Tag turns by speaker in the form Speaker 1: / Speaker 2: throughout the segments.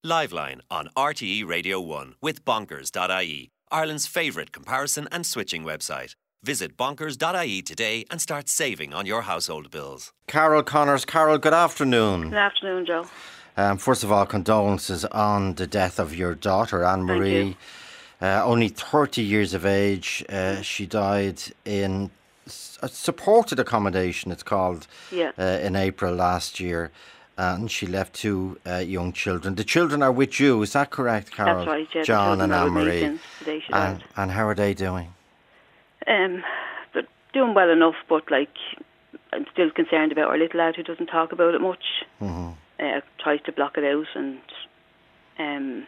Speaker 1: Liveline on RTE Radio 1 with Bonkers.ie, Ireland's favourite comparison and switching website. Visit bonkers.ie today and start saving on your household bills.
Speaker 2: Carol Connors. Carol, good afternoon.
Speaker 3: Good afternoon, Joe.
Speaker 2: First of all, condolences on the death of your daughter, Anne-Marie. Only 30 years of age. She died in a supported accommodation, it's called, in April last year. And she left two young children. The children are with you, is that correct, Carol?
Speaker 3: That's right, yeah.
Speaker 2: John and Anne-Marie.
Speaker 3: And
Speaker 2: how are they doing?
Speaker 3: They're doing well enough, but I'm still concerned about our little lad who doesn't talk about it much. Tries to block it out, and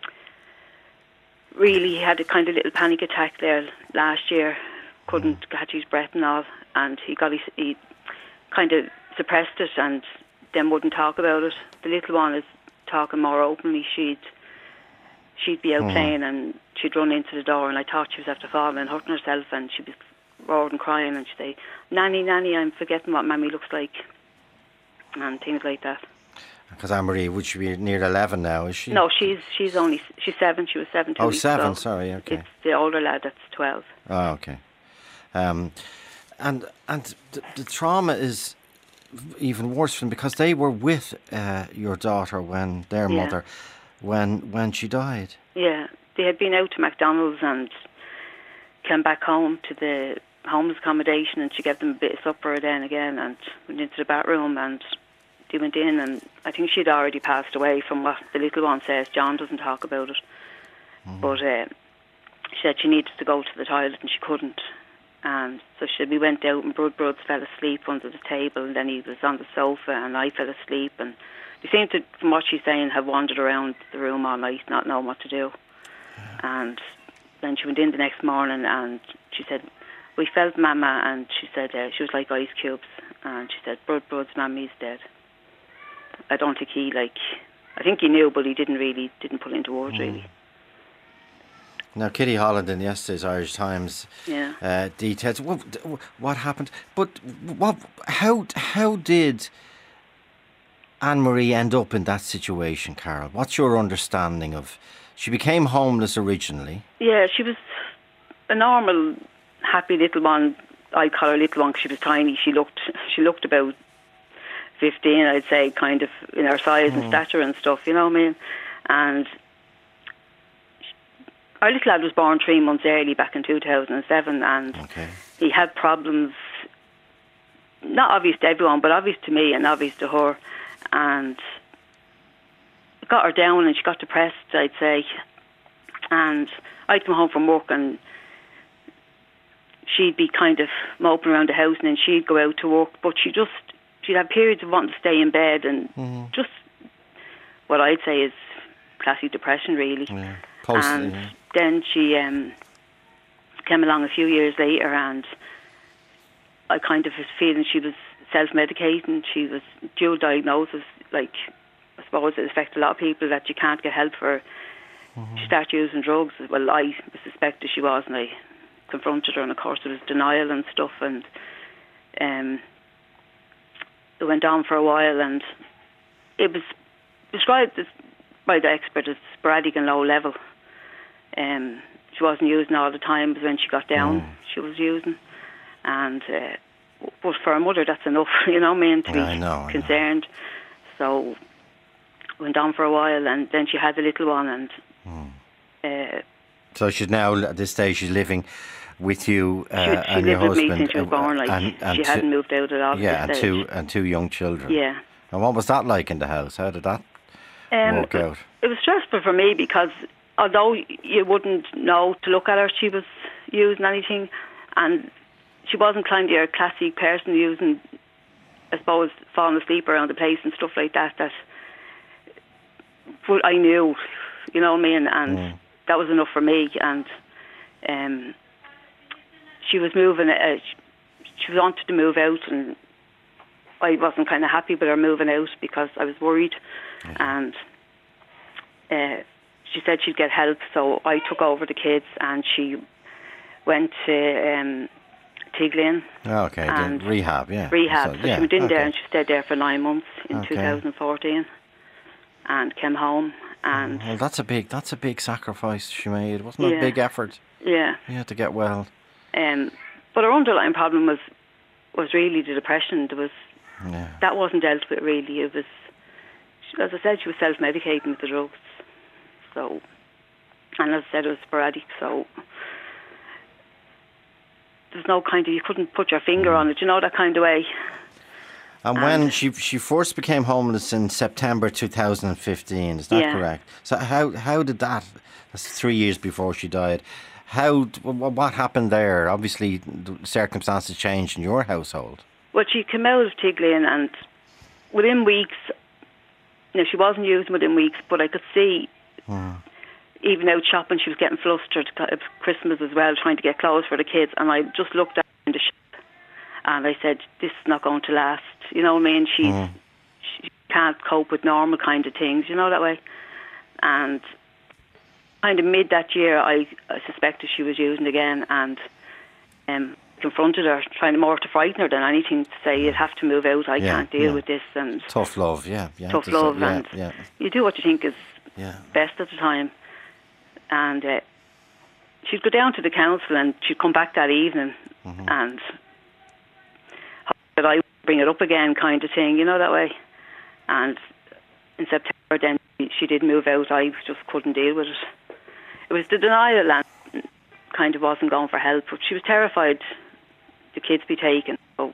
Speaker 3: really had a kind of little panic attack there last year. Couldn't catch his breath and all, and he kind of suppressed it and then wouldn't talk about it. The little one is talking more openly. She'd be out playing and she'd run into the door, and I thought she was after falling and hurting herself, and she'd be roaring and crying, and she'd say, "Nanny, Nanny, I'm forgetting what Mammy looks like," and things like that.
Speaker 2: Because Anne-Marie, would she be near 11 now, is she?
Speaker 3: No, she's 7. She was 7 2 weeks
Speaker 2: 7,
Speaker 3: ago.
Speaker 2: Sorry, okay.
Speaker 3: It's the older lad that's 12.
Speaker 2: Oh, okay. And the trauma is even worse for them because they were with your daughter when their mother, when she died. Yeah,
Speaker 3: they had been out to McDonald's and came back home to the homeless accommodation, and she gave them a bit of supper then again, and went into the bathroom, and they went in, and I think she'd already passed away from what the little one says. John doesn't talk about it, but she said she needed to go to the toilet and she couldn't. And so we went out, and Brods fell asleep under the table, and then he was on the sofa, and I fell asleep, and they seemed to, from what she's saying, have wandered around the room all night, not knowing what to do. And then she went in the next morning, and she said, "We felt Mama," and she said she was like ice cubes, and she said, "Brods, Mammy's dead." I don't think I think he knew, but he didn't put it into words really.
Speaker 2: Now, Kitty Holland in yesterday's Irish Times details what happened. But how did Anne-Marie end up in that situation, Carol? What's your understanding of? She became homeless originally. Yeah,
Speaker 3: she was a normal, happy little one. I call her little one because she was tiny. She looked about 15, I'd say, kind of in her size and stature and stuff. You know what I mean? And our little lad was born 3 months early back in 2007, and he had problems, not obvious to everyone, but obvious to me and obvious to her, and it got her down, and she got depressed, I'd say. And I'd come home from work, and she'd be kind of moping around the house, and then she'd go out to work, but she'd have periods of wanting to stay in bed, and just what I'd say is classic depression, really. Yeah. Then she came along a few years later, and I kind of was feeling she was self-medicating. She was dual diagnosis, I suppose it affects a lot of people that you can't get help for. She started using drugs. Well, I suspected she was, and I confronted her, and of course there was denial and stuff, and it went on for a while, and it was described by the expert as sporadic and low level. She wasn't using all the time, but when she got down, she was using. And but for a mother, that's enough, you know what I mean, to be concerned. So went on for a while, and then she had a little one, and
Speaker 2: so she's now at this stage she's living with you
Speaker 3: and
Speaker 2: your husband.
Speaker 3: She lived with me since she was born. And she hadn't moved out at all.
Speaker 2: Yeah, and two young children.
Speaker 3: Yeah.
Speaker 2: And what was that like in the house? How did that work out?
Speaker 3: It was stressful for me because although you wouldn't know to look at her, she was using anything, and she wasn't kind of your classic person using, I suppose, falling asleep around the place and stuff like that. But I knew, you know what I mean, and that was enough for me. And she was moving. She wanted to move out, and I wasn't kind of happy with her moving out because I was worried. And she said she'd get help, so I took over the kids, and she went to Tiglin.
Speaker 2: And rehab,
Speaker 3: Rehab. So she went in there, and she stayed there for 9 months in 2014, and came home. And
Speaker 2: well, that's a big sacrifice she made. Wasn't it a big effort?
Speaker 3: Yeah.
Speaker 2: You had to get well.
Speaker 3: But her underlying problem was really the depression. That wasn't dealt with really. It was, as I said, she was self-medicating with the drugs. So, and as I said, it was sporadic. So there's no you couldn't put your finger on it, that kind of way.
Speaker 2: And when she first became homeless in September 2015, is that correct? So how did that? That's 3 years before she died. What happened there? Obviously, the circumstances changed in your household.
Speaker 3: Well, she came out of Tiglin, and within weeks, she wasn't using within weeks, but I could see, even out shopping, she was getting flustered. It was Christmas as well, trying to get clothes for the kids, and I just looked at her in the shop, and I said, this is not going to last. You know what I mean? She can't cope with normal kind of things, that way. And kind of mid that year, I suspected she was using again, and confronted her, trying more to frighten her than anything, to say, you'd have to move out, I can't deal with this. And
Speaker 2: tough love,
Speaker 3: tough love, and you do what you think is best at the time. And she'd go down to the council, and she'd come back that evening, and that I would bring it up again, kind of thing, that way. And in September, then she did move out. I just couldn't deal with it. It was the denial, and kind of wasn't going for help, but she was terrified the kids be taken.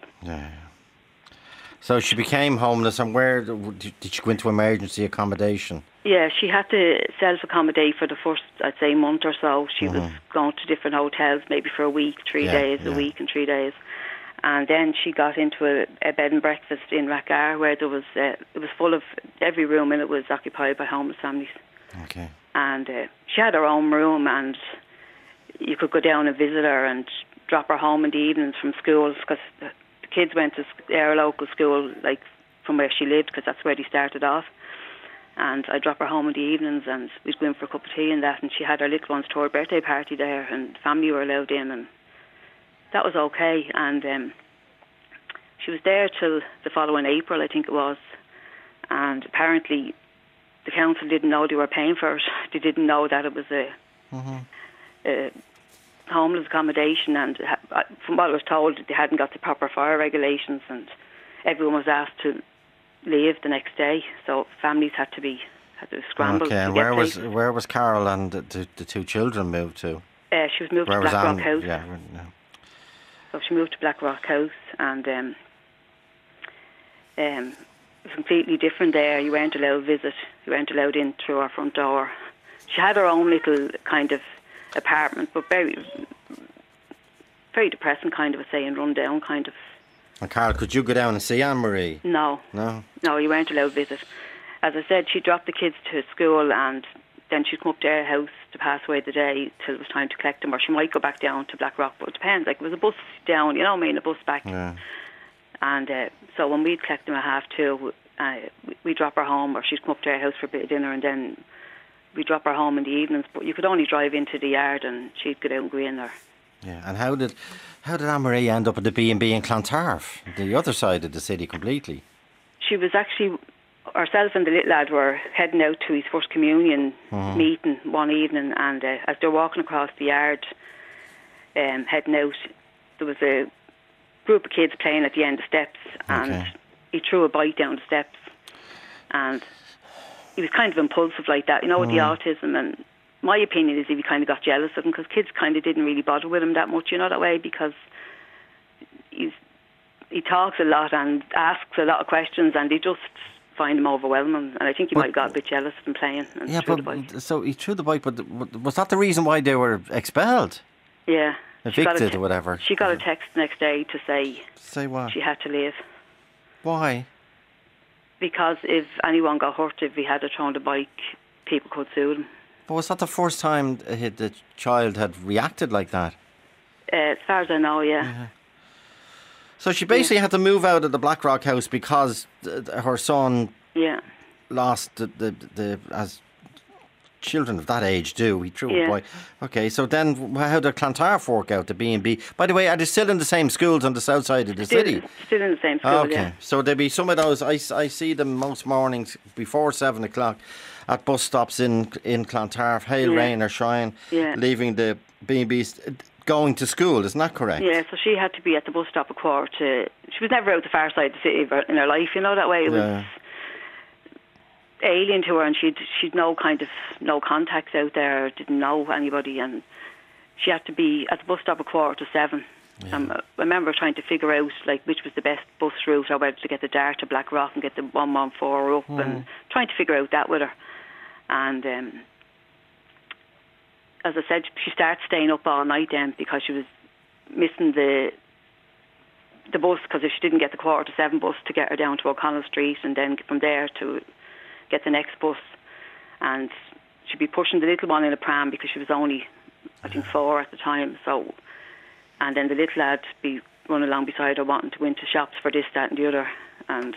Speaker 2: So she became homeless, and where did she go into emergency accommodation? Yeah,
Speaker 3: she had to self-accommodate for the first, I'd say, month or so. She was going to different hotels, maybe for a week, 3 days, a week and 3 days. And then she got into a bed and breakfast in Rathgar, where there was it was full of, every room in it was occupied by homeless families.
Speaker 2: Okay. And
Speaker 3: she had her own room, and you could go down and visit her and drop her home in the evenings from school, because the kids went to our local school, like from where she lived, because that's where they started off. And I'd drop her home in the evenings, and we'd go in for a cup of tea and that, and she had her little ones to her birthday party there, and family were allowed in, and that was okay. And she was there till the following April, I think it was. And apparently the council didn't know they were paying for it. They didn't know that it was a homeless accommodation, and from what I was told, they hadn't got the proper fire regulations, and everyone was asked to leave the next day. So families had to scramble.
Speaker 2: Okay, and where was Carol and the two children moved to?
Speaker 3: She was moved to Blackrock House. So she moved to Blackrock House, and it was completely different there. You weren't allowed to visit. You weren't allowed in through our front door. She had her own little kind of apartment, but very, very depressing kind of, a saying, run down kind of.
Speaker 2: And Carol, could you go down and see Anne-Marie?
Speaker 3: No, you weren't allowed to visit. As I said, she dropped the kids to school, and then she'd come up to our house to pass away the day till it was time to collect them, or she might go back down to Blackrock, but it depends. Like, it was a bus down, a bus back. Yeah. And so when we'd collect them at 2:30, we'd drop her home, or she'd come up to our house for a bit of dinner, and then we'd drop her home in the evenings. But you could only drive into the yard, and she'd go out and go in there.
Speaker 2: Yeah, and how did Anne-Marie end up at the B&B in Clontarf, the other side of the city completely?
Speaker 3: She was actually, herself and the little lad were heading out to his first communion meeting one evening, and as they were walking across the yard, heading out, there was a group of kids playing at the end of steps, and he threw a bike down the steps, and he was kind of impulsive like that, with the autism. And my opinion is he kind of got jealous of him, because kids kind of didn't really bother with him that much, that way, because he talks a lot and asks a lot of questions, and he just find him overwhelming. And I think he might have got a bit jealous of him playing and threw the bike.
Speaker 2: So he threw the bike, but was that the reason why they were expelled?
Speaker 3: Yeah.
Speaker 2: Evicted or whatever?
Speaker 3: She got a text the next day to say
Speaker 2: what?
Speaker 3: She had to leave.
Speaker 2: Why?
Speaker 3: Because if anyone got hurt, if he had thrown the bike, people could sue them.
Speaker 2: But was that the first time the child had reacted like that?
Speaker 3: As far as I know, yeah.
Speaker 2: So she basically had to move out of the Blackrock house because her son lost the as children of that age do. He threw a boy. Okay, so then how did Clontarf work out, the B&B? By the way, are they still in the same schools on the south side of the city?
Speaker 3: Still in the same school,
Speaker 2: okay. So there'd be some of those, I see them most mornings before 7 o'clock at bus stops in Clontarf, hail, rain or shine, leaving the B&Bs, going to school, isn't that correct?
Speaker 3: Yeah, so she had to be at the bus stop a quarter to... She was never out the far side of the city in her life, that way. It was alien to her, and she'd no contacts out there, didn't know anybody, and she had to be at the bus stop a quarter to 7. I remember trying to figure out which was the best bus route, or whether to get the Dart to Blackrock and get the 114 up, and trying to figure out that with her. And as I said, she started staying up all night then because she was missing the bus, because if she didn't get the quarter to 7 bus to get her down to O'Connell Street, and then from there to get the next bus, and she'd be pushing the little one in a pram because she was only, I think, 4 at the time. So, and then the little lad be running along beside her wanting to go into shops for this, that and the other, and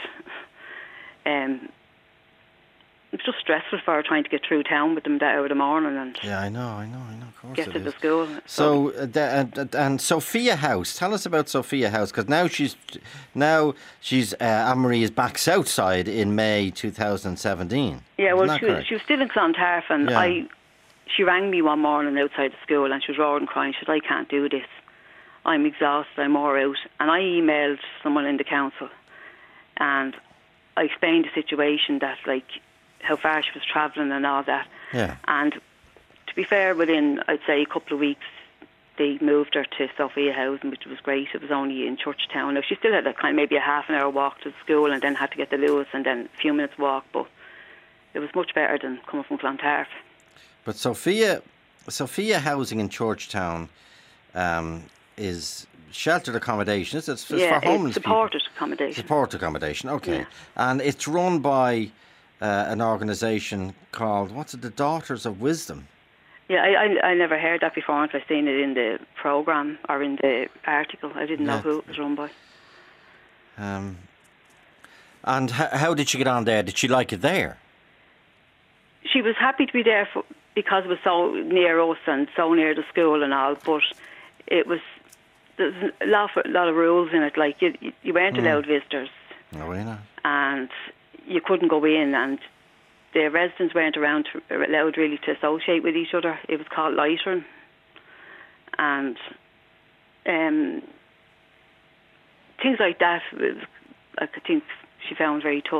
Speaker 3: it's just stressful for her trying to get through town with them that hour of the morning. And
Speaker 2: I know, of course.
Speaker 3: Get to the school.
Speaker 2: So, and Sophia House, tell us about Sophia House, because now she's Anne-Marie is back south side in May 2017.
Speaker 3: Yeah, well, she was still in Clontarf, and she rang me one morning outside the school, and she was roaring crying. She said, "I can't do this. I'm exhausted. I'm all out." And I emailed someone in the council, and I explained the situation, that how far she was travelling and all that.
Speaker 2: Yeah.
Speaker 3: And to be fair, within, I'd say, a couple of weeks, they moved her to Sophia House, which was great. It was only in Churchtown. Now, she still had maybe a half an hour walk to the school, and then had to get to Lewis, and then a few minutes walk, but it was much better than coming from Clontarf.
Speaker 2: But Sophia Housing in Churchtown is sheltered accommodation. It's for homeless
Speaker 3: supported
Speaker 2: people.
Speaker 3: Accommodation.
Speaker 2: Supported accommodation, okay.
Speaker 3: Yeah.
Speaker 2: And it's run by an organisation called, the Daughters of Wisdom?
Speaker 3: Yeah, I never heard that before until I seen it in the programme or in the article. I didn't know who it was run by.
Speaker 2: And how did she get on there? Did she like it there?
Speaker 3: She was happy to be there because it was so near us and so near the school and all, but there's a lot of rules in it. You weren't allowed visitors.
Speaker 2: No, we're not.
Speaker 3: And you couldn't go in, and the residents weren't allowed really to associate with each other. It was called loitering, and things like that, I think she found very tough.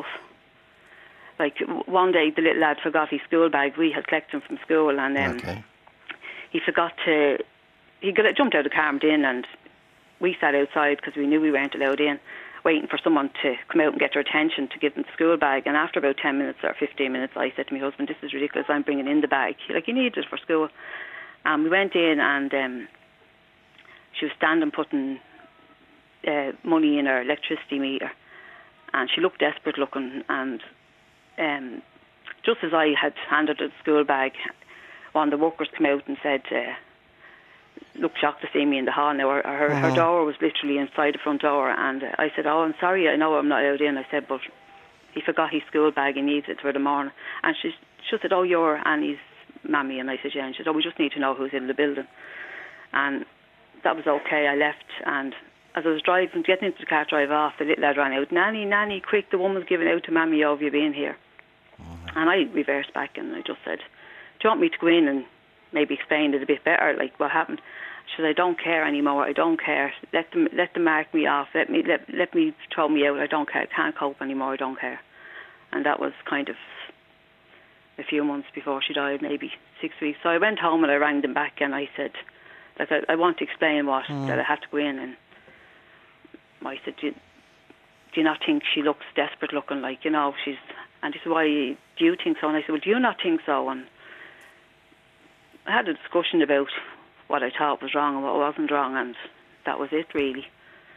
Speaker 3: One day the little lad forgot his school bag. We had collected him from school, and he forgot to... He jumped out of the car and in, and we sat outside because we knew we weren't allowed in, waiting for someone to come out and get their attention to give them the school bag. And after about 10 minutes or 15 minutes, I said to my husband, "This is ridiculous, I'm bringing in the bag." You need it for school. And we went in, and she was standing putting money in her electricity meter, and she looked desperate looking, and just as I had handed her the school bag, one of the workers came out and said, looked shocked to see me in the hall. Now her door was literally inside the front door, and I said, "Oh, I'm sorry, I know I'm not allowed in." I said, "But he forgot his school bag, he needs it for the morning." And she said, "Oh, you're Annie's mammy?" And I said, "Yeah." And she said, "Oh, we just need to know who's in the building." And that was okay. I left, and as I was getting into the car to drive off, the little lad ran out, Nanny, quick, the woman's giving out to Mammy, have you been here?" And I reversed back, and I just said, "Do you want me to go in and maybe explain it a bit better, what happened?" She said, "I don't care anymore. I don't care. Let them mark me off. Let me throw me out. I don't care. I can't cope anymore. I don't care." And that was kind of a few months before she died, maybe 6 weeks. So I went home and I rang them back, and I said, I want to explain that I have to go in. And I said, do you not think she looks desperate looking, she's... And he said, "Why do you think so?" And I said, "Well, do you not think so?" And I had a discussion about what I thought was wrong and what wasn't wrong, and that was it, really.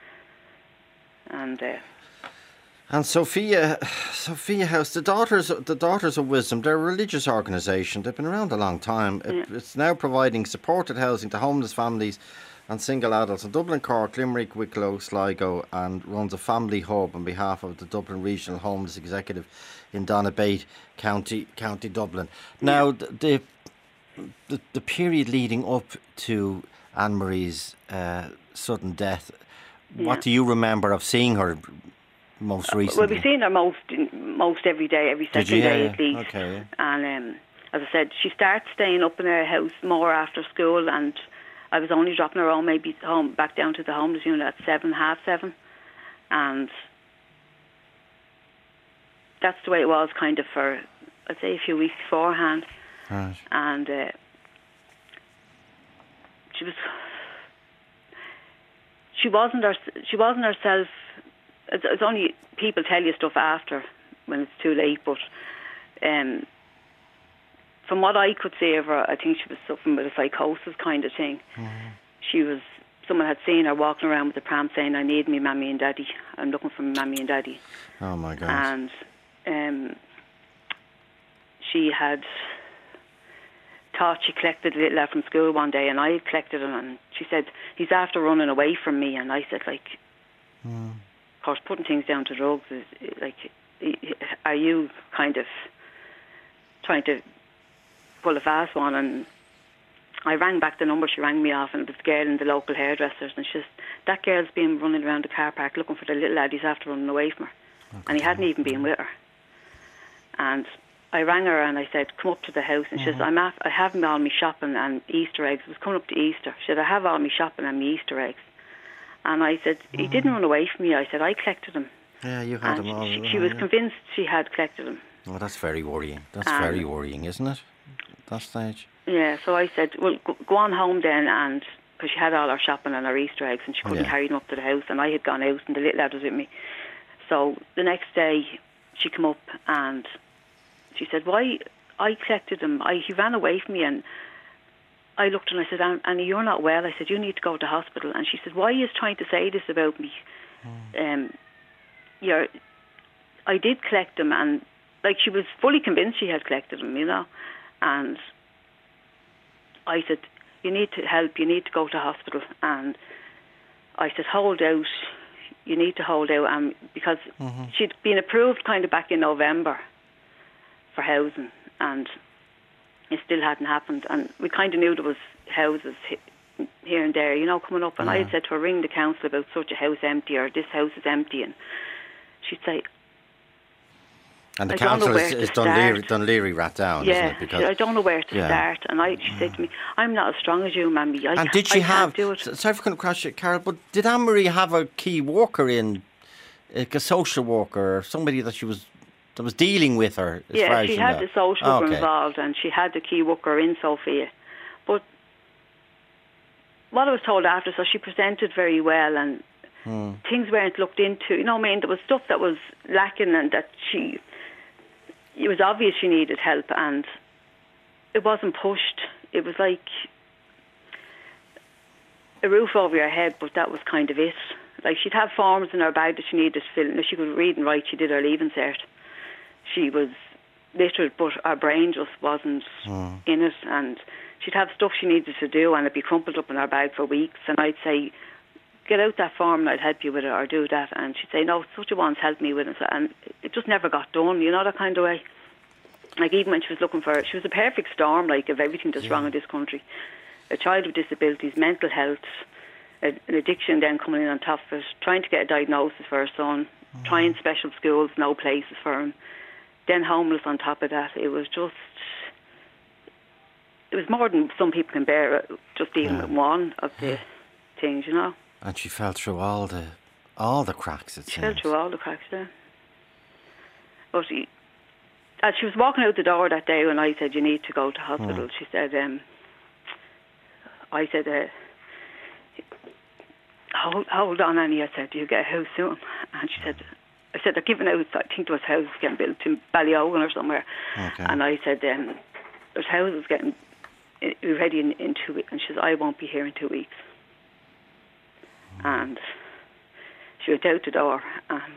Speaker 3: And
Speaker 2: Sophia House, the Daughters of Wisdom, they're a religious organisation. They've been around a long time. It's now providing supported housing to homeless families and single adults in Dublin, Cork, Limerick, Wicklow, Sligo, and runs a family hub on behalf of the Dublin Regional Homeless Executive in Donabate, County Dublin. Now, the period leading up to Anne-Marie's sudden death, what do you remember of seeing her most recently?
Speaker 3: Well, we've seen her most every day, every second day at least.
Speaker 2: Okay, yeah.
Speaker 3: And as I said, she starts staying up in her house more after school, and I was only dropping her home, maybe home back down to the homeless unit at 7, half 7, and that's the way it was kind of for, I'd say, a few weeks beforehand.
Speaker 2: Right.
Speaker 3: And she wasn't herself. It's only people tell you stuff after when it's too late, but from what I could see of her, I think she was suffering with a psychosis kind of thing. Mm-hmm. Someone had seen her walking around with the pram saying, "I need me mammy and daddy. I'm looking for my mammy and daddy."
Speaker 2: Oh my God.
Speaker 3: And she had thought she collected a little lad from school one day, and I had collected him, and she said, "He's after running away from me." And I said, of course, putting things down to drugs is are you kind of trying to pull a fast one? And I rang back the number she rang me off, and it was the girl in the local hairdressers, and she says, "That girl's been running around the car park looking for the little lad. He's after running away from her." Okay. And he hadn't even been with her. And I rang her and I said, "Come up to the house." And she says, "I have all my shopping and Easter eggs." It was coming up to Easter. She said, "I have all my shopping and my Easter eggs." And I said, "He didn't run away from me." I said, "I collected him."
Speaker 2: Yeah, you had him all.
Speaker 3: She was convinced she had collected him.
Speaker 2: Oh, that's very worrying. That's very worrying, isn't it? At that stage.
Speaker 3: Yeah, so I said, "Well, go on home then," and because she had all her shopping and her Easter eggs, and she couldn't carry them up to the house, and I had gone out, and the little lad was with me. So the next day, she came up and she said, "Why? I collected him. He ran away from me." And I looked and I said, "Annie, you're not well." I said, "You need to go to hospital." And she said, "Why are you trying to say this about me? I did collect him." And she was fully convinced she had collected him, And I said, "You need to help. You need to go to hospital." And I said, "Hold out. You need to hold out." Because she'd been approved kind of back in November for housing, and it still hadn't happened. And we kind of knew there was houses here and there, coming up. And I had said to her, "Ring the council about such a house empty, or this house is empty." And she'd say...
Speaker 2: And the council is Dunleary Rathdown, isn't it?
Speaker 3: Because I don't know where to start. And she said to me, "I'm not as strong as you, Mammy. I can't do it."
Speaker 2: Sorry for crash it, Carol, but did Anne-Marie have a key worker in, like a social worker, or somebody that was dealing with her?
Speaker 3: Yeah, she had the social worker involved, and she had the key worker in Sophia. But what I was told after, so she presented very well, and things weren't looked into. There was stuff that was lacking, and that it was obvious she needed help, and it wasn't pushed. It was like a roof over your head, but that was kind of it. She'd have forms in her bag that she needed to fill in. She could read and write. She did her leaving cert. She was literate, but her brain just wasn't in it, and she'd have stuff she needed to do, and it'd be crumpled up in her bag for weeks, and I'd say, "Get out that form and I'd help you with it," or "do that," and she'd say, "No, such a one's helped me with it," and it just never got done, that kind of way. Even when she was looking for it, she was a perfect storm, of everything that's wrong in this country. A child with disabilities, mental health, an addiction then coming in on top of it, trying to get a diagnosis for her son, trying special schools, no places for him, then homeless on top of that. It was more than some people can bear, just dealing with one of the things,
Speaker 2: And she fell through all the cracks, it seems.
Speaker 3: She fell through all the cracks, yeah. But as she was walking out the door that day when I said, "You need to go to hospital," she said, I said, hold on, Annie. I said, "Do you get a house soon?" And she said, I said, "They're giving out, I think there was houses getting built in Ballyogan or somewhere." Okay. And I said, "There's houses getting ready in 2 weeks." And she said, "I won't be here in 2 weeks." And she went out the door, and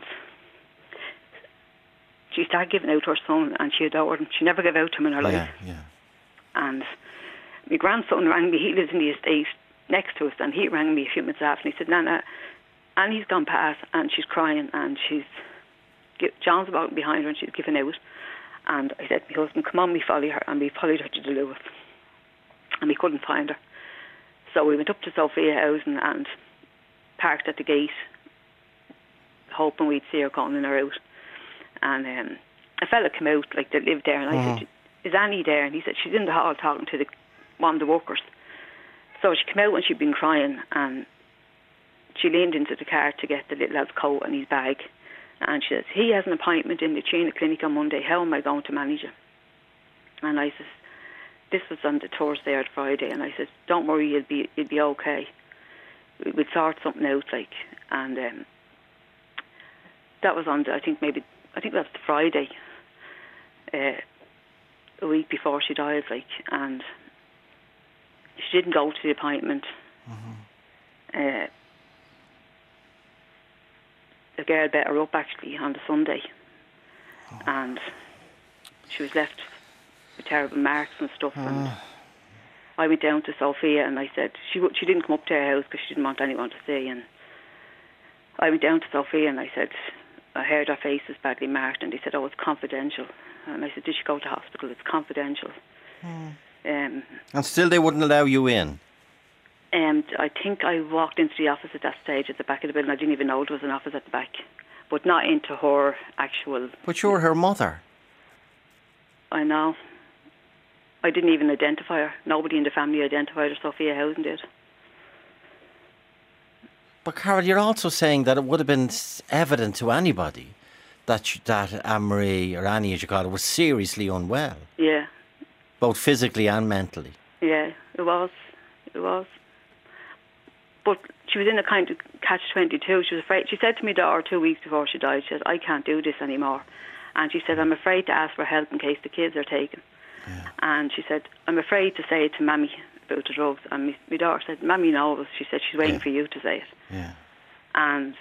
Speaker 3: she started giving out to her son, and she adored him. She never gave out to him in her life. Yeah. And my grandson rang me. He lives in the estate next to us, and he rang me a few minutes after, and he said, "Nana, Annie's gone past, and she's crying, and she's John's walking behind her and she's giving out. And I said to my husband, come on, we follow her. And we followed her to the Lewis. And we couldn't find her. So we went up to Sophia Housing and parked at the gate, hoping we'd see her calling her out. And a fella came out, like, that lived there, and I said, is Annie there? And he said, she's in the hall talking to one of the workers. So she came out and she'd been crying, and she leaned into the car to get the little lad's coat and his bag. And she says, he has an appointment in the China clinic on Monday. How am I going to manage it? And I says, this was on the Thursday or the Friday. And I said, don't worry, you'll be okay. We'd sort something out, like. And that was on, I think that's the Friday, a week before she died, like. And she didn't go to the appointment. The girl bet her up, actually, on the Sunday. And she was left with terrible marks and stuff. And I went down to Sophia and I said, she didn't come up to our house because she didn't want anyone to see. And I went down to Sophia and I said, I heard her face was badly marked. And they said, oh, it's confidential. And I said, did she go to hospital? It's confidential.
Speaker 2: And still they wouldn't allow you in?
Speaker 3: And I think I walked into the office at that stage at the back of the building. I didn't even know there was an office at the back. But not into her actual...
Speaker 2: But you're her mother.
Speaker 3: I know. I didn't even identify her. Nobody in the family identified her. Sophia Housen did.
Speaker 2: But Carol, you're also saying that it would have been evident to anybody that Anne-Marie, or Annie as you call her, was seriously unwell.
Speaker 3: Yeah.
Speaker 2: Both physically and mentally.
Speaker 3: Yeah, it was. It was. But she was in a kind of catch-22. She was afraid. She said to me 2 weeks before she died, she said, I can't do this anymore. And she said, I'm afraid to ask for help in case the kids are taken. Yeah. And she said, I'm afraid to say it to Mammy about the drugs. And my daughter said, Mammy knows. She said, she's waiting for you to say it.
Speaker 2: Yeah.
Speaker 3: And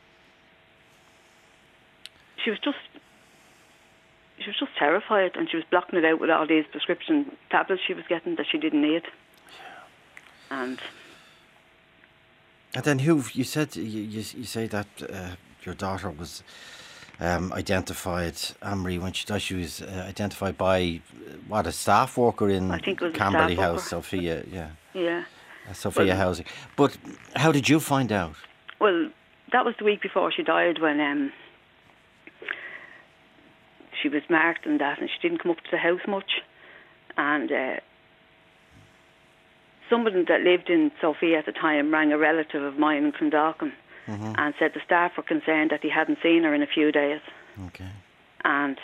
Speaker 3: she was just terrified, and she was blocking it out with all these prescription tablets she was getting that she didn't need. And
Speaker 2: then who you said you say that your daughter was identified, Anne-Marie, when she died, she was identified by a staff worker in Camberley House, Sophia, Sophia Housing. But how did you find out?
Speaker 3: Well, that was the week before she died, when she was marked and that, and she didn't come up to the house much. And somebody that lived in Sophia at the time rang a relative of mine in Clondalkin and said the staff were concerned that he hadn't seen her in a few days.
Speaker 2: Okay.
Speaker 3: And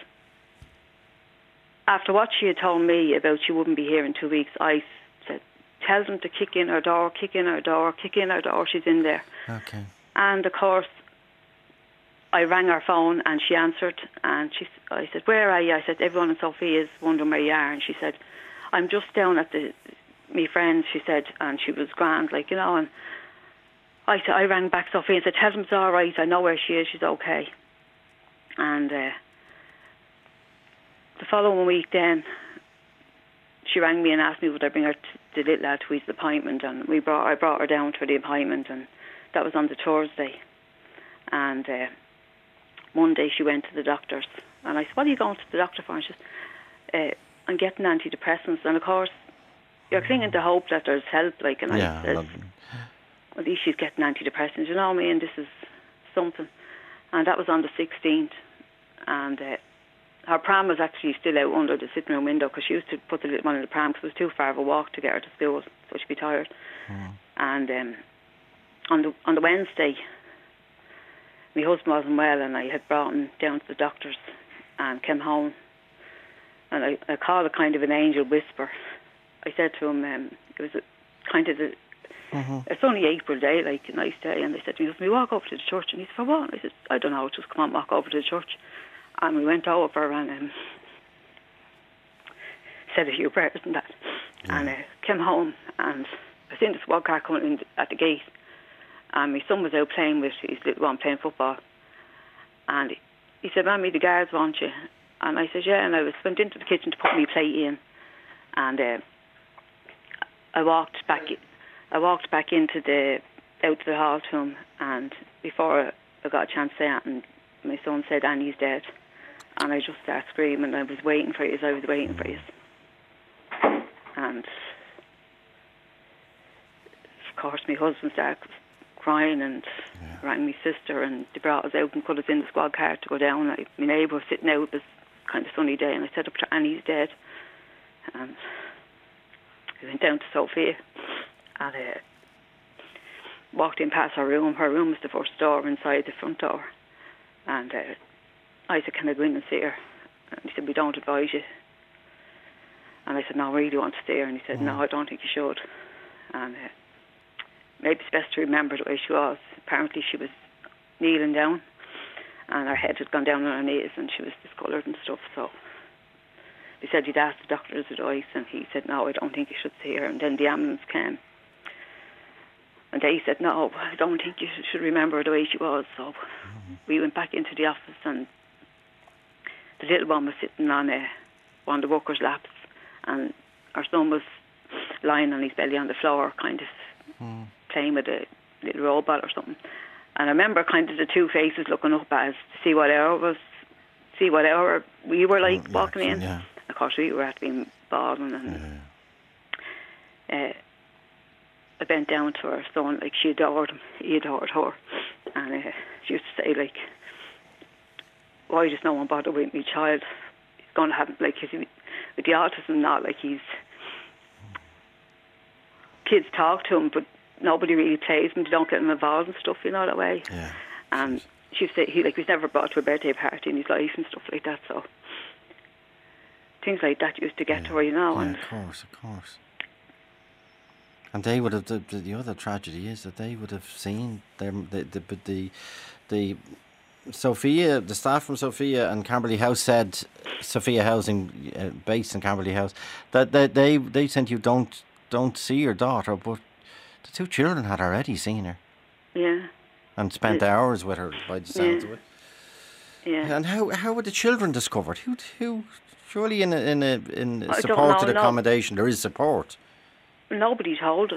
Speaker 3: after what she had told me about she wouldn't be here in 2 weeks, I said, tell them to kick in her door, she's in there.
Speaker 2: Okay.
Speaker 3: And of course, I rang her phone and she answered, and I said, where are you? I said, everyone in Sophia is wondering where you are. And she said, I'm just down at my friends, she said, and she was grand, like, you know. And I rang back Sophia and said, tell them it's all right, I know where she is, she's okay. And the following week then, she rang me and asked me would I bring her to the little lad to his appointment, and I brought her down for the appointment, and that was on the Thursday. And Monday she went to the doctor's, and I said, what are you going to the doctor for? And she said, I'm getting antidepressants. And of course, you're clinging to hope that there's help, like, and I said, at least she's getting antidepressants, you know what I mean, this is something. And that was on the 16th, and her pram was actually still out under the sitting room window, because she used to put the little one in the pram because it was too far of a walk to get her to school, so she'd be tired. And on the Wednesday, my husband wasn't well, and I had brought him down to the doctor's and came home, and I called it kind of an angel whisper. I said to him, it was it's only April day, like a nice day, and I said to me, we walk over to the church, and he said, for what? I said, I don't know, just come on, walk over to the church. And we went over and said a few prayers and that, and came home, and I seen this squad car coming in at the gate, and my son was out playing with his little one, playing football, and he said, Mammy, the guards want you. And I said, yeah, and I went into the kitchen to put my plate in, and I walked back into out to the hall to him, and before I got a chance to say that, and my son said, Annie's dead. And I just started screaming. I was waiting for you. And of course my husband started crying and rang my sister, and they brought us out and put us in the squad car to go down. My neighbour was sitting out this kind of sunny day, and I said up to Annie's dead. And we went down to Sophia and walked in past her room. Her room was the first door inside the front door. And I said, can I go in and see her? And he said, we don't advise you. And I said, no, I really want to see her. And he said, no, I don't think you should. And maybe it's best to remember the way she was. Apparently she was kneeling down, and her head had gone down on her knees, and she was discoloured and stuff. So he said he'd asked the doctor's advice, and he said, no, I don't think you should see her. And then the ambulance came. And they said, no, I don't think you should remember the way she was. So we went back into the office, and the little one was sitting on one of the workers' laps, and our son was lying on his belly on the floor, kind of playing with a little robot or something. And I remember kind of the two faces looking up as to see what hour we were like walking in. Yeah. Of course, we were at being bawling, and I bent down to her son, like she adored him, he adored her, and she used to say, like, why does no one bother with me child? He's going to have, like, with the autism now, like, kids talk to him, but nobody really plays him. They don't get him involved and stuff, you know, that way. Yeah. And she used to say, he was never brought to a birthday party in his life and stuff like that, so things like that used to get to her, you know.
Speaker 2: Yeah,
Speaker 3: and
Speaker 2: of course. And they would have, the other tragedy is that they would have seen the Sophia, the staff from Sophia and Camberley House said, Sophia Housing based in Camberley House, that they said you don't see your daughter, but the two children had already seen her.
Speaker 3: Yeah.
Speaker 2: And spent hours with her, by the sounds of it.
Speaker 3: Yeah.
Speaker 2: And how were the children discovered? Who surely in a supported accommodation there is support.
Speaker 3: Nobody told us.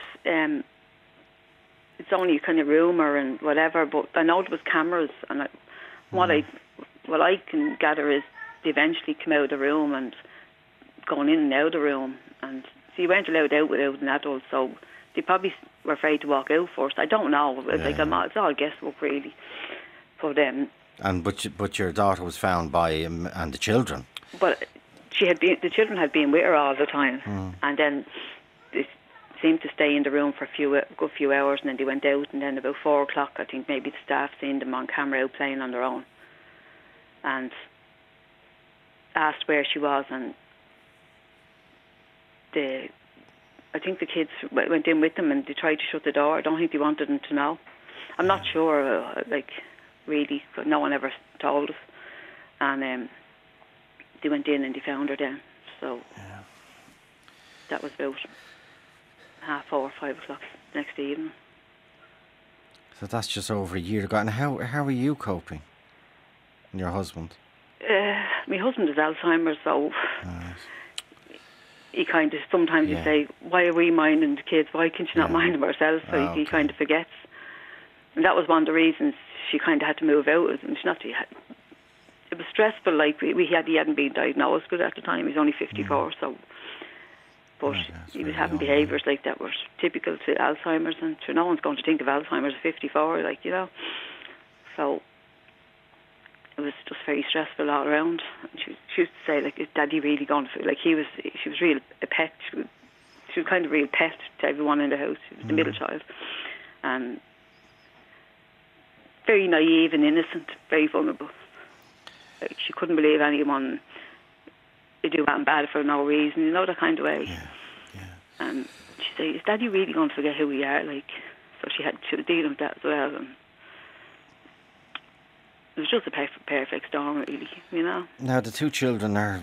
Speaker 3: It's only kind of rumour and whatever, but I know there was cameras, and what I can gather is they eventually come out of the room and going in and out of the room, and so you weren't allowed out without an adult, so they probably were afraid to walk out first. I don't know. It's all guesswork really. But
Speaker 2: but your daughter was found by him and the children.
Speaker 3: But the children had been with her all the time, and then they seemed to stay in the room for a good few hours, and then they went out, and then about 4 o'clock, I think maybe the staff seen them on camera out playing on their own, and asked where she was, and I think the kids went in with them, and they tried to shut the door. I don't think they wanted them to know. I'm not sure, really, but no one ever told us. And they went in and they found her then. So that was about 4:30, 5 o'clock next evening.
Speaker 2: So that's just over a year ago. And how are you coping? And your husband?
Speaker 3: My husband has Alzheimer's, so he kind of, sometimes you say, why are we minding the kids? Why can't you not mind them ourselves? So he kind of forgets. And that was one of the reasons she kind of had to move out. And it was stressful, like he hadn't been diagnosed with it at the time. He was only 54, so... But he was having behaviours like that were typical to Alzheimer's, and no one's going to think of Alzheimer's at 54, like, you know. So it was just very stressful all around. And she used to say, like, is Daddy really going to... Like, she was real a pet. She was kind of real pet to everyone in the house. She was the middle child. And very naive and innocent, very vulnerable. Like, she couldn't believe anyone would do something bad for no reason, you know, that kind of way. And she said, is Daddy really going to forget who we are? Like, so she was dealing with that as well. And it was just a perfect storm, really, you know.
Speaker 2: Now the two children are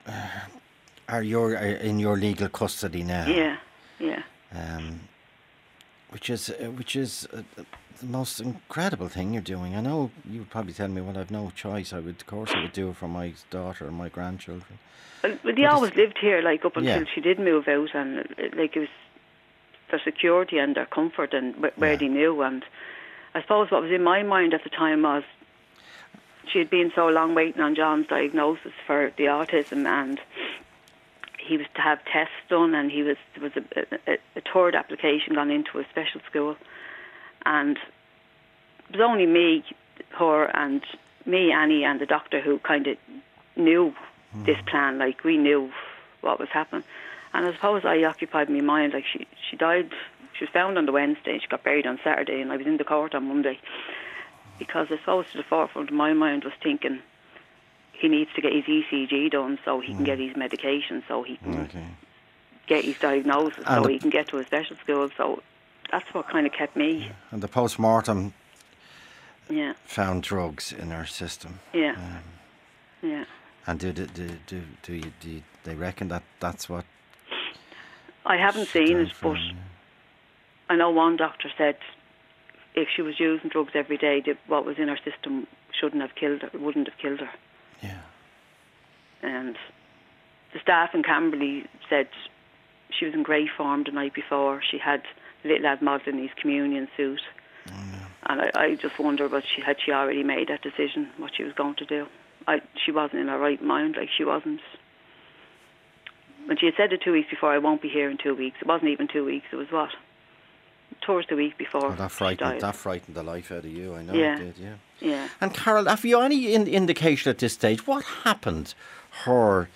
Speaker 2: in your legal custody now.
Speaker 3: Yeah.
Speaker 2: Which is the most incredible thing you're doing. I know you would probably tell me, well, I've no choice. I would do it for my daughter and my grandchildren.
Speaker 3: But they always lived here, like, up until she did move out, and like, it was for security and their comfort and where they knew. And I suppose what was in my mind at the time was, she had been so long waiting on John's diagnosis for the autism, and he was to have tests done, and there was a third application gone into a special school, and it was only me, Annie, and the doctor who kind of knew this plan. Like, we knew what was happening, and I suppose I occupied my mind. Like, she died. She was found on the Wednesday, and she got buried on Saturday, and I was in the court on Monday, because I suppose to the forefront of my mind was thinking, he needs to get his ECG done so he can get his medication, so he can get his diagnosis, and so he can get to a special school. So that's what kind of kept me.
Speaker 2: And the post-mortem
Speaker 3: Yeah.
Speaker 2: found drugs in her system.
Speaker 3: Yeah. Yeah.
Speaker 2: And do they reckon that that's what?
Speaker 3: I haven't seen it, but I know one doctor said if she was using drugs every day, what was in her system shouldn't have killed her, wouldn't have killed her.
Speaker 2: Yeah.
Speaker 3: And the staff in Camberley said she was in great form the night before. She had the little lad modelling his communion suit. And I just wonder, had she already made that decision, what she was going to do? She wasn't in her right mind, like she wasn't. When she had said it 2 weeks before, I won't be here in 2 weeks. It wasn't even 2 weeks, it was what? Towards the week before.
Speaker 2: Oh, that frightened the life out of you, I know
Speaker 3: Yeah.
Speaker 2: it did, yeah.
Speaker 3: Yeah.
Speaker 2: And Carol, have you any indication at this stage what happened her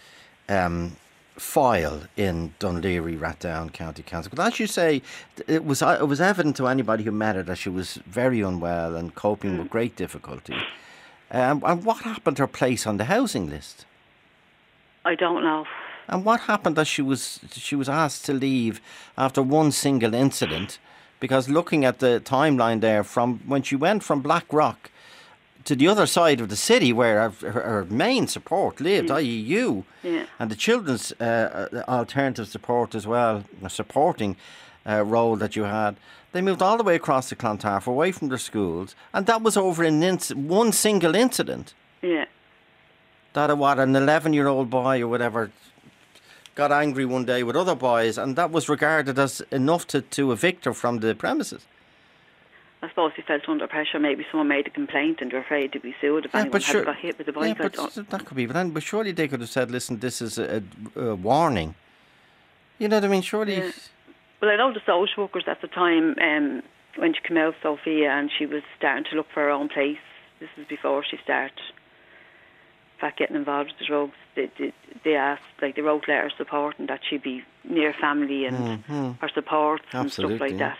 Speaker 2: file in Dunleary, Rathdown, County Council? But as you say, it was evident to anybody who met her that she was very unwell and coping with great difficulty. And what happened to her place on the housing list?
Speaker 3: I don't know.
Speaker 2: And what happened that she was asked to leave after one single incident? Because looking at the timeline there, from when she went from Blackrock to the other side of the city where her main support lived, i.e. you, and the children's alternative support as well, a supporting role that you had, they moved all the way across to Clontarf, away from their schools, and that was over one single incident.
Speaker 3: Yeah.
Speaker 2: That an 11-year-old boy or whatever got angry one day with other boys, and that was regarded as enough to evict her from the premises.
Speaker 3: I suppose he felt under pressure. Maybe someone made a complaint and they're afraid to be sued if anyone had got hit with a bike.
Speaker 2: That could be. But surely they could have said, listen, this is a warning. You know what I mean? Surely...
Speaker 3: Yeah. Well, I know the social workers at the time, when she came out, Sophia, and she was starting to look for her own place. This was before she started getting involved with the drugs. They asked, like, they wrote letters supporting that she'd be near family and her supports and stuff like that.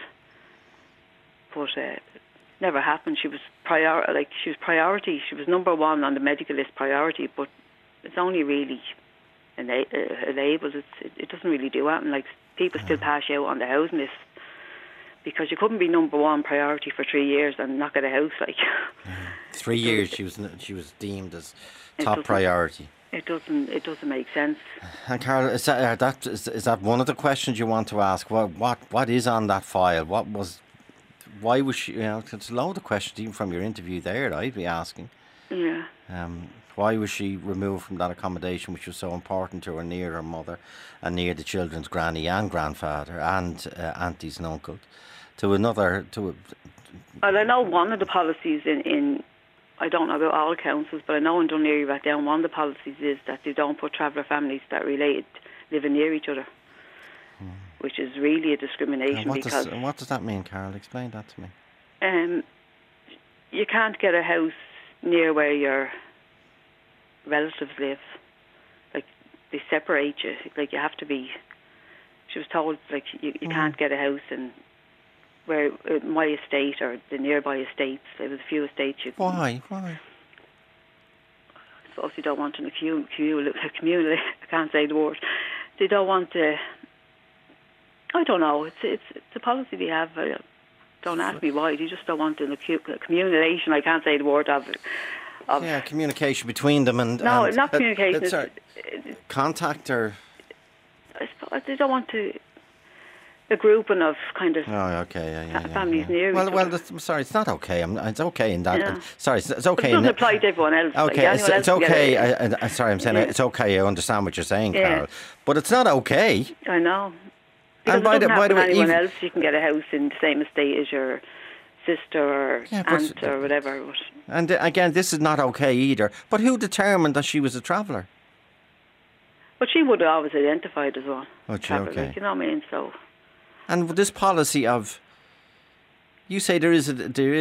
Speaker 3: But never happened. She was priority. She was number one on the medical list, priority. But it's only really a label. It doesn't really do anything. Like, people still pass you out on the housing list because you couldn't be number one priority for 3 years and not get a house. Like
Speaker 2: 3 years, she was deemed as top priority.
Speaker 3: It doesn't make sense.
Speaker 2: And Carol, is that one of the questions you want to ask? What is on that file? Why was she? It's a load of questions even from your interview there. I'd be asking.
Speaker 3: Yeah.
Speaker 2: Why was she removed from that accommodation, which was so important to her, near her mother, and near the children's granny and grandfather and aunties and uncles, to another? Well,
Speaker 3: I know one of the policies in I don't know about all councils, but I know in Dunleary Rathdown, one of the policies is that they don't put traveller families that relate living near each other, which is really a discrimination.
Speaker 2: What does that mean, Carol? Explain that to me.
Speaker 3: You can't get a house near where your relatives live. Like, they separate you. Like, you have to be... She was told, like, you can't get a house in where my estate or the nearby estates. There was a few estates.
Speaker 2: Why?
Speaker 3: I suppose you don't want an communal. I can't say the word. They don't want to... I don't know. It's a policy they have. Don't ask me why. They just don't want an accumulation. I can't say the word of
Speaker 2: communication between them and...
Speaker 3: No, not communication.
Speaker 2: Contact or...
Speaker 3: I suppose they don't want to... A grouping of kind of families near each other.
Speaker 2: Well, I'm sorry, it's not okay. It's okay in that.
Speaker 3: Yeah.
Speaker 2: Sorry, it's okay.
Speaker 3: It doesn't apply to everyone else.
Speaker 2: Okay, it's okay. I'm saying
Speaker 3: Yeah.
Speaker 2: it's okay. I understand what you're saying, Carol, but it's not okay.
Speaker 3: I know. Because it doesn't happen to anyone else. You can get a house in the same estate as your sister or aunt or whatever. But.
Speaker 2: And again, this is not okay either. But who determined that she was a traveller?
Speaker 3: But she would have always identified as one.
Speaker 2: Okay.
Speaker 3: Like, you know what I mean? So.
Speaker 2: And this policy of, you say we'll ask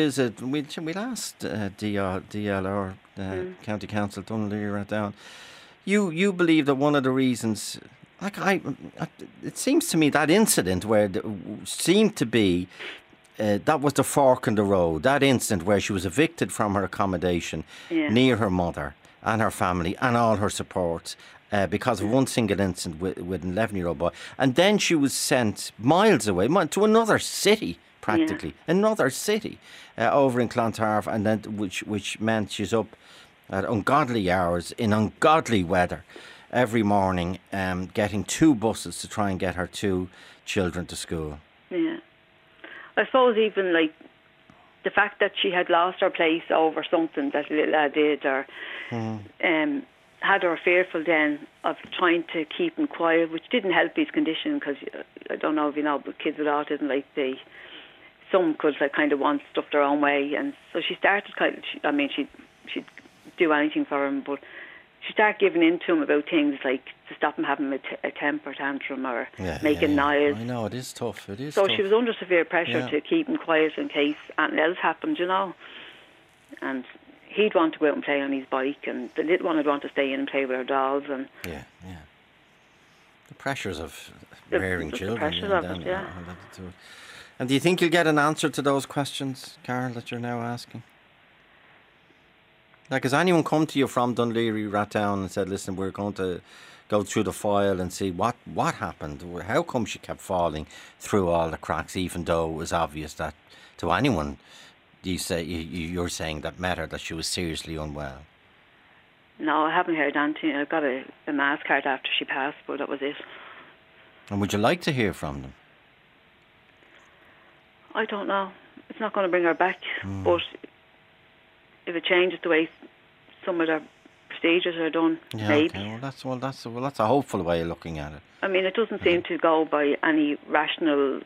Speaker 2: DLR, County Council, Dunleary right down. You believe that one of the reasons, it seems to me that incident where seemed to be, that was the fork in the road, that incident where she was evicted from her accommodation near her mother and her family and all her supports because of one single incident with an 11-year-old boy. And then she was sent miles away to another city, practically, another city over in Clontarf, and then which meant she's up at ungodly hours in ungodly weather every morning, getting 2 buses to try and get her 2 children to school.
Speaker 3: Yeah. I suppose even like the fact that she had lost her place over something that little lad did, or had her fearful then of trying to keep him quiet, which didn't help his condition, because I don't know if you know, but kids with autism, like some could like kind of want stuff their own way, and so she started she'd do anything for him, but she started giving in to him about things like to stop him having a temper tantrum or making noise.
Speaker 2: I know, it is tough.
Speaker 3: So she was under severe pressure to keep him quiet in case anything else happened, you know. And he'd want to go out and play on his bike, and the little one would want to stay in and play with her dolls. And
Speaker 2: the pressures of rearing children.
Speaker 3: The pressures of it,
Speaker 2: And do you think you'll get an answer to those questions, Carol, that you're now asking? Like, has anyone come to you from Dunleary, Rathdown, and said, listen, we're going to go through the file and see what happened? How come she kept falling through all the cracks, even though it was obvious that to anyone you're saying that met her that she was seriously unwell?
Speaker 3: No, I haven't heard anything. I got a mass card after she passed, but that was it.
Speaker 2: And would you like to hear from them?
Speaker 3: I don't know. It's not going to bring her back, but if it changes the way some of their procedures are done, maybe.
Speaker 2: Okay. Well, that's a hopeful way of looking at it.
Speaker 3: I mean, it doesn't seem to go by any rational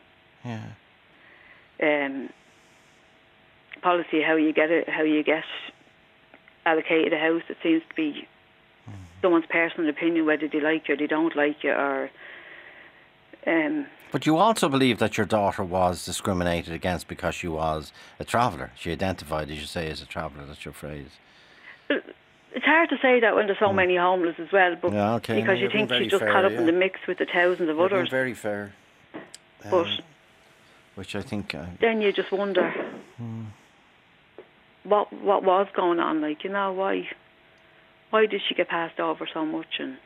Speaker 3: policy how you get allocated a house. It seems to be someone's personal opinion whether they like you or they don't like you, or.
Speaker 2: But you also believe that your daughter was discriminated against because she was a traveller. She identified, as you say, as a traveller. That's your phrase.
Speaker 3: It's hard to say that when there's so many homeless as well, but because you think she's just caught up in the mix with the thousands of others.
Speaker 2: Very fair.
Speaker 3: But
Speaker 2: which I think.
Speaker 3: Then you just wonder what was going on. Like, you know, why did she get passed over so much? And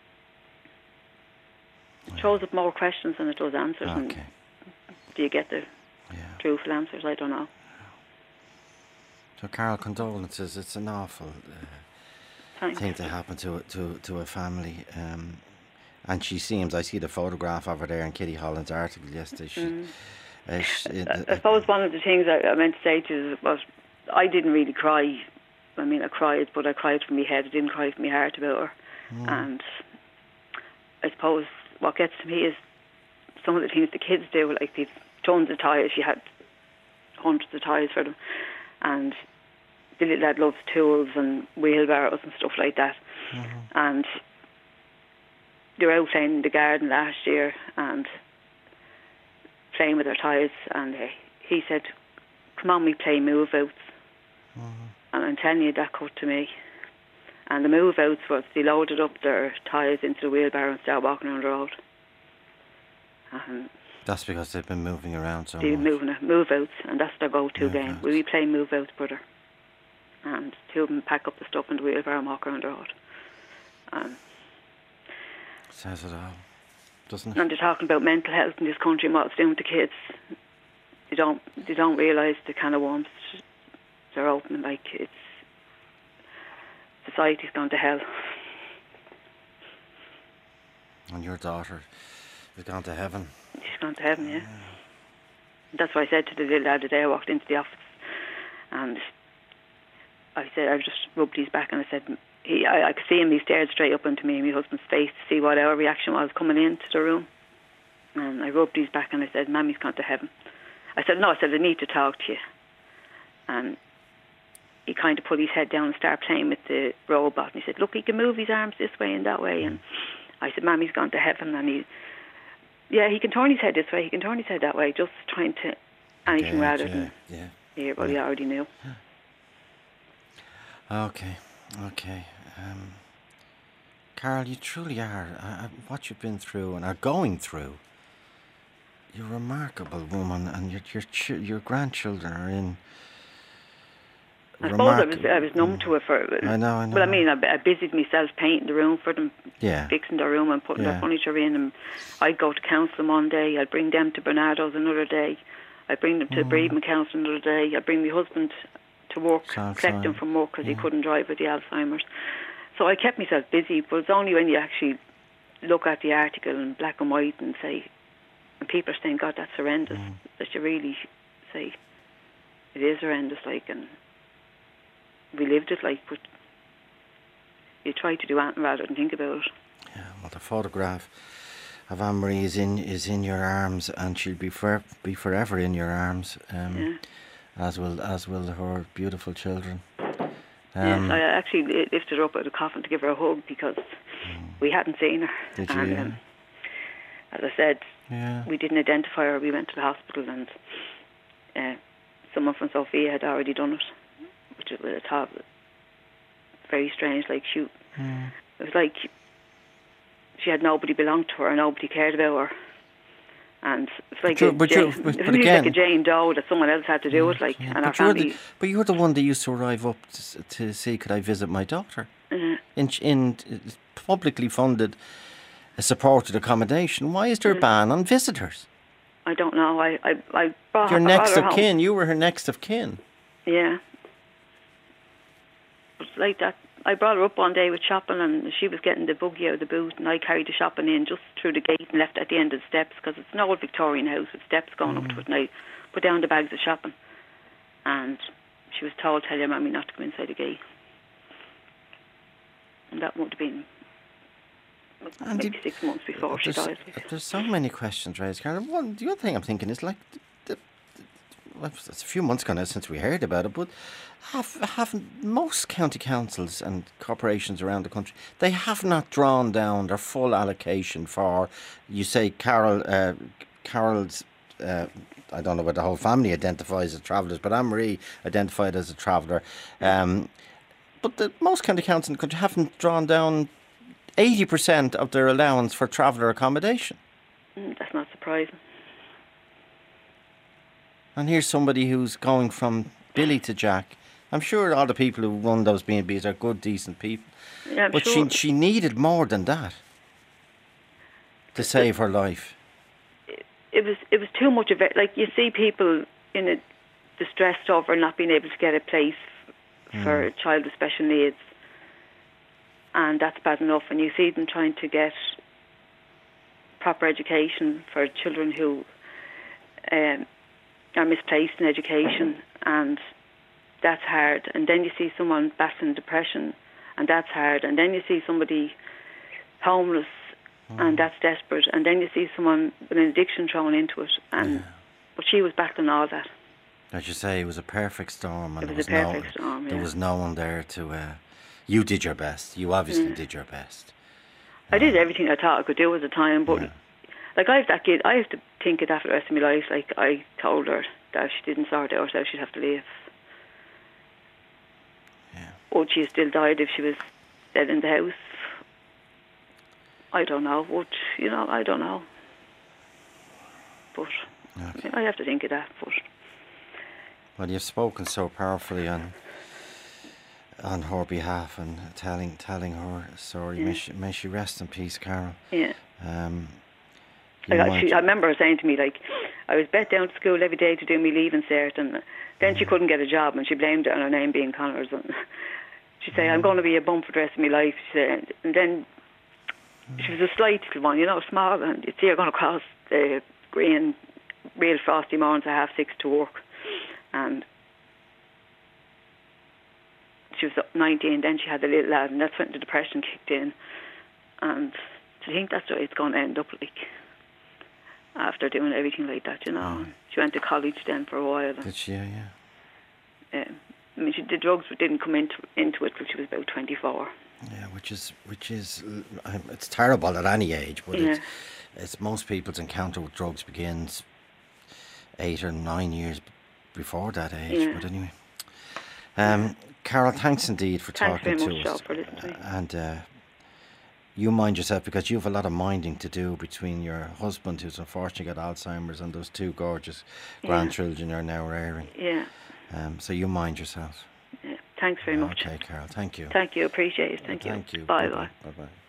Speaker 3: it throws up more questions than it does answers.
Speaker 2: Okay.
Speaker 3: And do you get the truthful answers? I don't know.
Speaker 2: So, Carol, condolences. It's an awful thing to happen to a family. And she seems, I see the photograph of her there in Kitty Holland's article yesterday. I
Speaker 3: suppose one of the things I meant to say to you was I didn't really cry. I mean, I cried, but I cried from my head. I didn't cry from my heart about her. And I suppose what gets to me is some of the things the kids do, like they've tons of toys. She had hundreds of toys for them, and the little lad loves tools and wheelbarrows and stuff like that. And they were out playing in the garden last year and playing with their toys, and he said, come on, we play move outs. And I'm telling you, that cut to me. And the move outs was they loaded up their tyres into the wheelbarrow and started walking around the road.
Speaker 2: That's because they've been moving around so much.
Speaker 3: They've been move outs, and that's their go-to game. We play move outs, brother. And 2 of them pack up the stuff in the wheelbarrow and walk around the road.
Speaker 2: Says it all, doesn't it?
Speaker 3: And they're talking about mental health in this country and what it's doing to kids. They don't realise the kind of worms they're opening. Like, it's society's gone to hell.
Speaker 2: And your daughter has gone to heaven.
Speaker 3: She's gone to heaven, yeah. That's what I said to the little lad today. I walked into the office and I just rubbed his back and I said, I could see him, he stared straight up into me and my husband's face to see what our reaction was coming into the room. And I rubbed his back and I said, Mammy's gone to heaven. I said, I need to talk to you. and he kind of put his head down and started playing with the robot. And he said, look, he can move his arms this way and that way. And I said, Mammy's gone to heaven. And he can turn his head this way, he can turn his head that way, just trying to anything rather than hear what he already knew.
Speaker 2: Okay. Carol, you truly are, what you've been through and are going through, you're a remarkable woman, and your grandchildren are in.
Speaker 3: I suppose I was numb to it for.
Speaker 2: I know.
Speaker 3: But I mean, I busied myself painting the room for them, fixing their room and putting their furniture in. And I'd go to counsel one day. I'd bring them to Bernardo's another day. I'd bring them to bereavement counselling another day. I'd bring my husband to work, collect him from work because he couldn't drive with the Alzheimer's. So I kept myself busy. But it's only when you actually look at the article in black and white and say, and people are saying, God, that's horrendous, that you really say, it is horrendous, like, and we lived it, like, but you try to do anything rather than think about it.
Speaker 2: Yeah, well, the photograph of Anne-Marie is in your arms, and she'll be forever in your arms, as will her beautiful children.
Speaker 3: Yes, I actually lifted her up out of the coffin to give her a hug because we hadn't seen her.
Speaker 2: Did you?
Speaker 3: And, as I said, we didn't identify her. We went to the hospital, and someone from Sofia had already done it, which was a top, very strange. Like it was like she had nobody belonged to her, and nobody cared about her, and it's like like a Jane Doe that someone else had to do it. Like, and our family.
Speaker 2: But you're the one that used to arrive up to see, could I visit my daughter? In publicly funded, supported accommodation. Why is there a ban on visitors?
Speaker 3: I don't know. I brought
Speaker 2: your next of
Speaker 3: home.
Speaker 2: kin. You were her next of kin.
Speaker 3: Yeah. But like that, I brought her up one day with shopping, and she was getting the buggy out of the boot, and I carried the shopping in just through the gate and left at the end of the steps because it's an old Victorian house with steps going up to it, and I put down the bags of shopping, and she was told, tell your Mammy not to come inside the gate. And that would have been maybe 6 months before she died.
Speaker 2: There's so many questions raised, Carol. The other thing I'm thinking is, like, it's a few months ago now since we heard about it, but haven't most county councils and corporations around the country, they have not drawn down their full allocation for, you say, Carol's, I don't know what the whole family identifies as travellers, but Anne-Marie identified as a traveller. But most county councils in the country haven't drawn down 80% of their allowance for traveller accommodation.
Speaker 3: That's not surprising.
Speaker 2: And here's somebody who's going from Billy to Jack. I'm sure all the people who run those B&Bs are good, decent people.
Speaker 3: Yeah,
Speaker 2: but
Speaker 3: sure.
Speaker 2: she needed more than that to save her life.
Speaker 3: It was too much of it. Like, you see people in a distressed over not being able to get a place for a child with special needs, and that's bad enough. And you see them trying to get proper education for children who are misplaced in education, and that's hard. And then you see someone battling depression, and that's hard. And then you see somebody homeless, and that's desperate. And then you see someone with an addiction thrown into it, and but she was battling all that.
Speaker 2: As you say, it was a perfect storm, and
Speaker 3: it was a perfect storm.
Speaker 2: There was no one there to. You did your best. You obviously did your best.
Speaker 3: I did everything I thought I could do at the time, but like, I have that kid. I have to think of that for the rest of my life. Like, I told her that if she didn't sort it out, she'd have to leave.
Speaker 2: Yeah.
Speaker 3: Would she have still died if she was dead in the house? I don't know. I don't know. But I have to think of that. But
Speaker 2: well, you've spoken so powerfully on her behalf and telling her story. May she rest in peace, Carol.
Speaker 3: Yeah.
Speaker 2: I
Speaker 3: remember her saying to me, like, I was bet down to school every day to do me leaving cert, and then she couldn't get a job, and she blamed it on her name being Connors. And she'd say, I'm going to be a bum for the rest of my life. She said, and then she was a slight little one, small, and you'd see her going across the green, real frosty mornings at 6:30 to work. And she was 19, then she had a little lad, and that's when the depression kicked in. And I think that's what it's going to end up like, after doing everything like that, She went to college then for a while.
Speaker 2: Did she? Yeah.
Speaker 3: I mean, the drugs didn't come into it till she was about 24.
Speaker 2: Yeah, which is it's terrible at any age, but
Speaker 3: Yeah.
Speaker 2: it's most people's encounter with drugs begins 8 or 9 years before that age.
Speaker 3: Yeah.
Speaker 2: But anyway, Carol, thanks indeed for talking
Speaker 3: Thanks very much,
Speaker 2: to us.
Speaker 3: Joe, for listening to me.
Speaker 2: And you mind yourself, because you have a lot of minding to do between your husband, who's unfortunately got Alzheimer's, and those two gorgeous grandchildren you're now rearing.
Speaker 3: Yeah.
Speaker 2: So you mind yourself.
Speaker 3: Yeah. Thanks very much.
Speaker 2: Okay, Carol. Thank you.
Speaker 3: Thank you. Appreciate it. Thank you.
Speaker 2: Thank you.
Speaker 3: Bye.
Speaker 2: Bye-bye. Bye-bye.